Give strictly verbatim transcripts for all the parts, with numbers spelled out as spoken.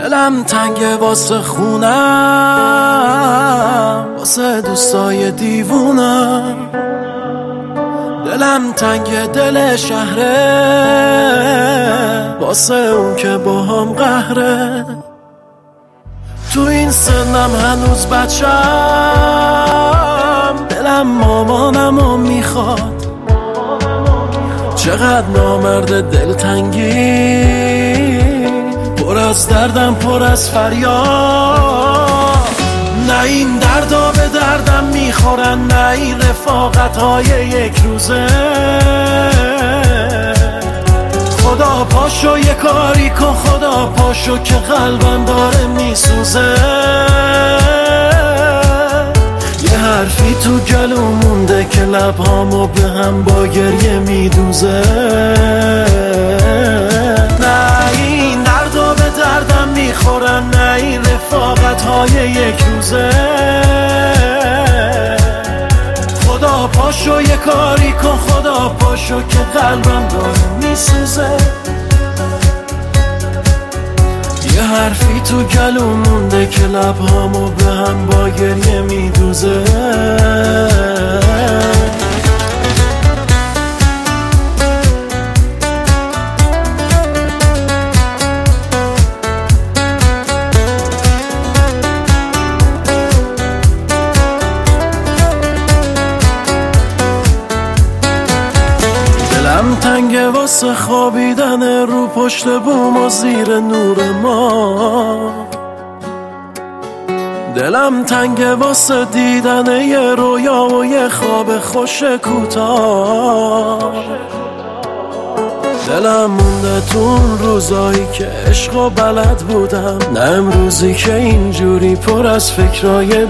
دلم تنگه واسه خونم، واسه دوستای دیوونم. دلم تنگه دل شهره، واسه اون که با هم قهره. تو این سنم هنوز بچم، دلم مامانمو میخواد. چقدر نامرد دلتنگی، پر از دردم پر از فریاد. نه این دردا به دردم میخورن، نه این رفاقت‌های یک روزه. خدا پاشو یه کاری کن، خدا پاشو که قلبم داره میسوزه. یه حرفی تو گلو مونده که لبهامو به هم با گریه میدوزه. نه این دردا به دردم میخورن، نه این رفاقت‌های یک روزه. خدا پاشو یه کاری کن، خدا پاشو که قلبم داره میسوزه. یه حرفی تو گلو مونده که لبهامو به هم با گریه میدوزه. دلم تنگه واسه خوابیدن رو پشت بوم و زیر نور ما. دلم تنگه واسه دیدن یه رویا و یه خواب خوش کوتاه. دلم مونده تو اون روزایی که عشق و بلد بودم، نه امروزی که اینجوری پر از فکرای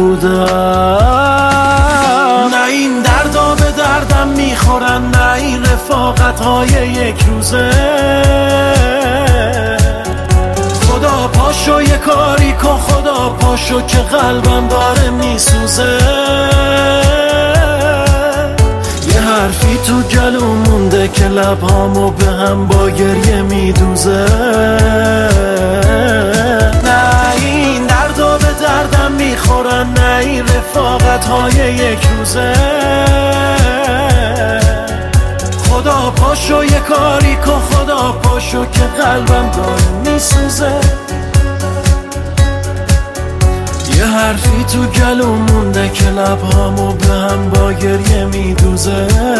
بیهودم. نه این دردا به دردم میخورن، نه این رفاقت‌های یک روزه. خدا پاشو یه کاری کن، خدا پاشو که قلبم داره میسوزه. یه حرفی تو گلو مونده که لبهامو به هم با گریه میدوزه. نه این دردا به دردم میخورن، نه این رفاقت‌های یک روزه. خدا پاشو یه کاری کن، خدا پاشو که قلبم داره میسوزه. یه حرفی تو گلو مونده که لبهامو به هم با گریه میدوزه.